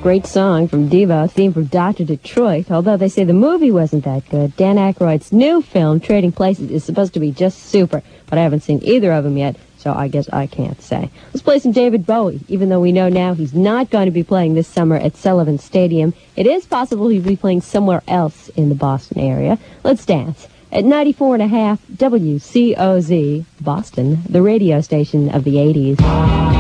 Great song from Devo, theme from Dr. Detroit. Although they say the movie wasn't that good, Dan Aykroyd's new film, Trading Places, is supposed to be just super. But I haven't seen either of them yet, so I guess I can't say. Let's play some David Bowie. Even though we know now he's not going to be playing this summer at Sullivan Stadium, it is possible he'll be playing somewhere else in the Boston area. Let's dance. At 94.5 WCOZ, Boston, the radio station of the 80s.